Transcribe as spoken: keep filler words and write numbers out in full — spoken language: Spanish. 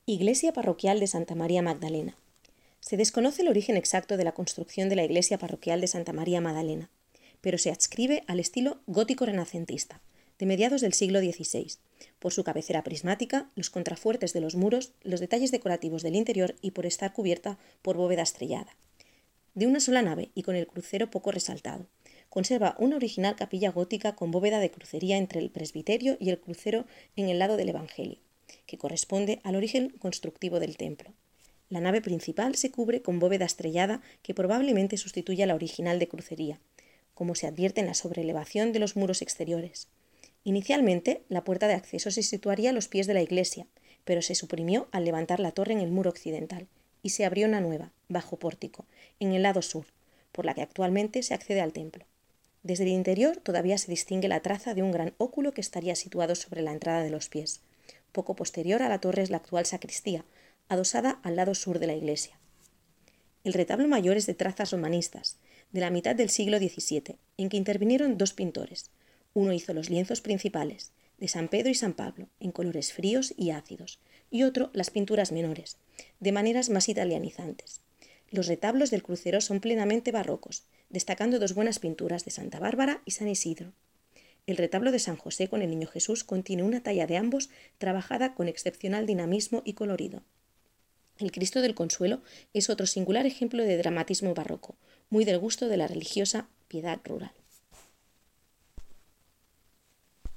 Iglesia parroquial de Santa María Magdalena. Se desconoce el origen exacto de la construcción de la iglesia parroquial de Santa María Magdalena, pero se adscribe al estilo gótico-renacentista, de mediados del siglo dieciséis, por su cabecera prismática, los contrafuertes de los muros, los detalles decorativos del interior y por estar cubierta por bóveda estrellada. De una sola nave y con el crucero poco resaltado, conserva una original capilla gótica con bóveda de crucería entre el presbiterio y el crucero en el lado del Evangelio, que corresponde al origen constructivo del templo. La nave principal se cubre con bóveda estrellada que probablemente sustituye a la original de crucería, como se advierte en la sobrelevación de los muros exteriores. Inicialmente, la puerta de acceso se situaría a los pies de la iglesia, pero se suprimió al levantar la torre en el muro occidental, y se abrió una nueva, bajo pórtico, en el lado sur, por la que actualmente se accede al templo. Desde el interior todavía se distingue la traza de un gran óculo que estaría situado sobre la entrada de los pies. Poco posterior a la torre es la actual sacristía, adosada al lado sur de la iglesia. El retablo mayor es de trazas romanistas, de la mitad del siglo diecisiete, en que intervinieron dos pintores. Uno hizo los lienzos principales, de San Pedro y San Pablo, en colores fríos y ácidos, y otro las pinturas menores, de maneras más italianizantes. Los retablos del crucero son plenamente barrocos, destacando dos buenas pinturas de Santa Bárbara y San Isidro. El retablo de San José con el Niño Jesús contiene una talla de ambos trabajada con excepcional dinamismo y colorido. El Cristo del Consuelo es otro singular ejemplo de dramatismo barroco, muy del gusto de la religiosa piedad rural.